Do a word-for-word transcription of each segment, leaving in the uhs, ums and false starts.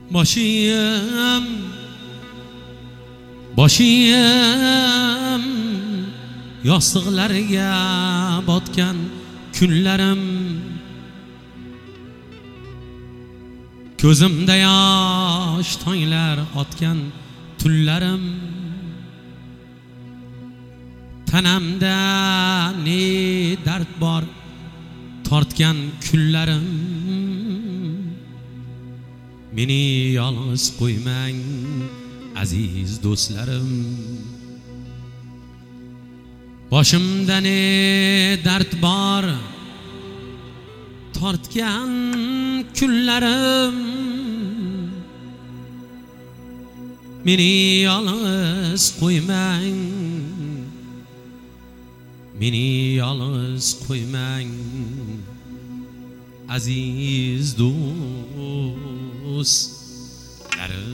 Boshim Boshim yostiqlarga botgan kunlarim, ko'zimda yosh tonglar otgan tunlarim, tanamda ne dard bor tortgan kunlarim. Meni yolg'iz qo'ymang aziz do'stlarim. Boshimda ne dard bor tortgan kunlarim, meni yolg'iz qo'ymang, meni yolg'iz qo'ymang aziz do'stlarim.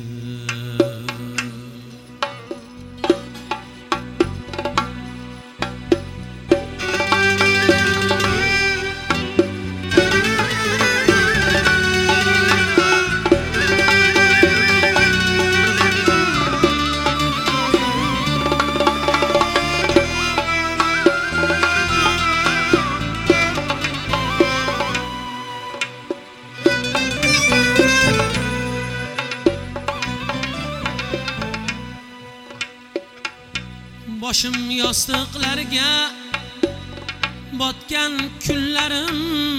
Boshim yostiqlarga botgan kunlarim,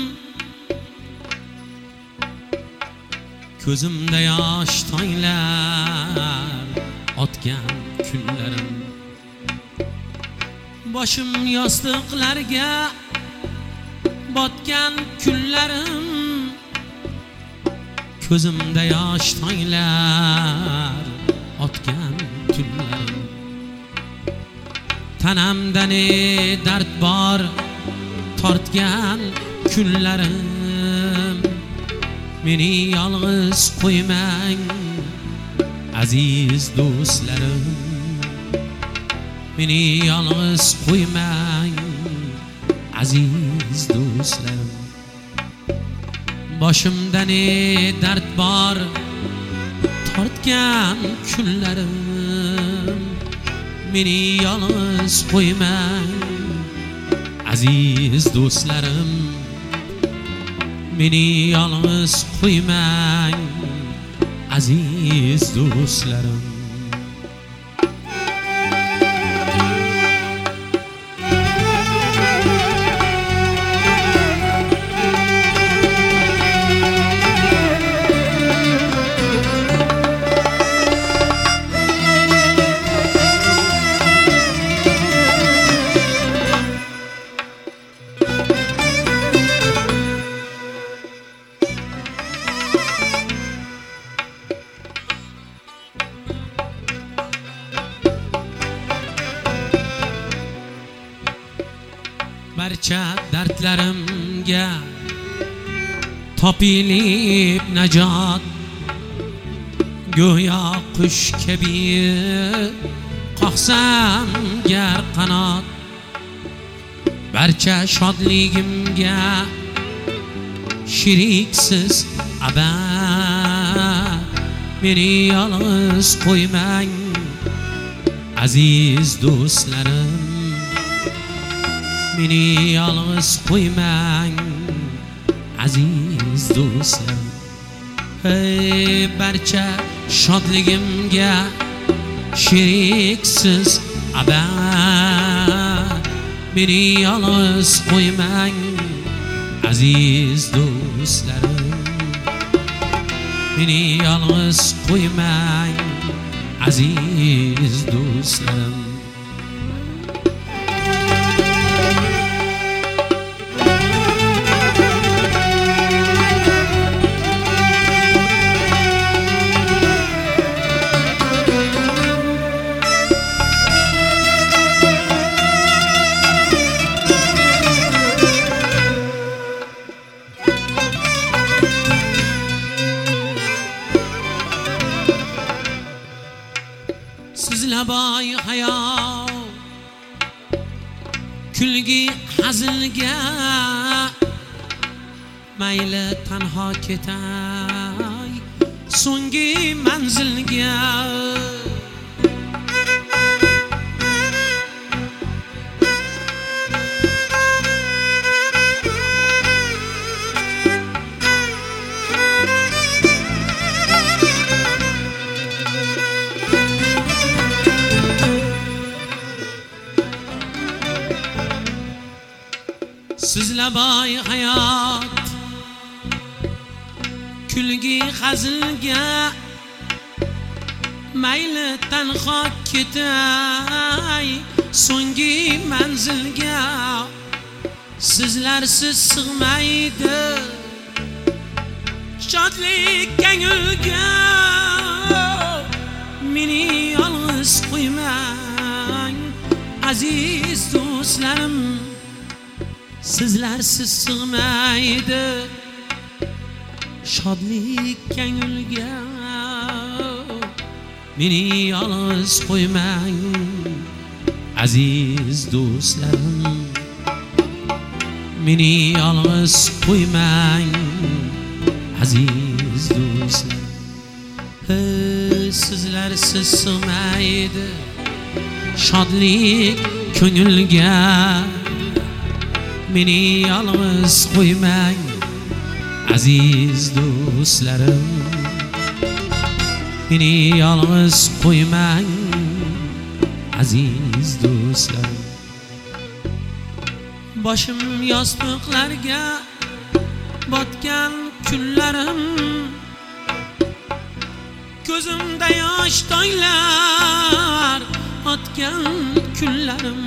ko'zimda yosh tonglar otgan kunlarim. Boshim yostiqlarga botgan kunlarim, ko'zimda yosh tonglar otgan tunlarim. Tanamda ne dard bor tortgan kunlarim, meni yolg'iz qo'ymang aziz do'stlarim. Meni yolg'iz qo'ymang aziz do'stlarim. Boshimda ne dard bor tortgan kunlarim, meni yolg'iz qo'ymang aziz do'stlarim. Meni yolg'iz qo'ymang aziz do'stlarim. Barcha dardlarimga topilib najot, go'yo qush kabi qoqsam gar qanot. Barcha shodligimga sheriksiz abad, meni yolg'iz qo'ymang aziz do'stlarim. Meni yolg'iz qo'ymang aziz do'stlarim. Hey, barcha shodligimga sheriksiz abad, meni yolg'iz qo'ymang aziz do'stlarim. Meni yolg'iz qo'ymang aziz do'stlarim. Laboy hayo kulgi hazilga mayli tanho ketay so'nggi manzilga. Sizlar boy hayot kulgi hazilga, mayli tanho ketay so'nggi manzilga. Sizlarsiz sig'maydi shodlik ko'ngilga. Meni yolg'iz qo'ymang aziz do'stlarim, sizlarsiz sig'maydi shodlik ko'ngilga. Meni yolg'iz qo'ymang aziz do'stlarim, meni yolg'iz qo'ymang aziz do'stlarim. Sizlarsiz sig'maydi shodlik ko'ngilga. Meni yolg'iz qo'ymang aziz do'stlarim, meni yolg'iz qo'ymang aziz do'stlarim. Boshim yostiqlarga botgan kunlarim, ko'zimda yosh toylar otgan kunlarim.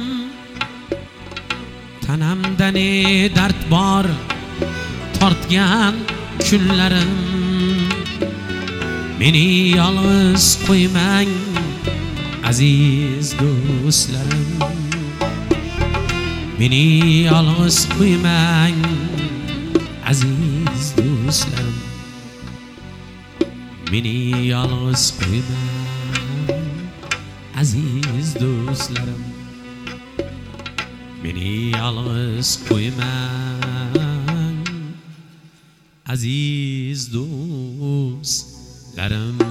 Tanamda ne dard bor tortgan kunlarim. Meni yolg'iz qo'ymang aziz do'stlarim, meni yolg'iz qo'ymang aziz do'stlarim, meni yolg'iz qo'ymang aziz do'stlarim, meni yolg'iz qo'ymang aziz do'stlarim.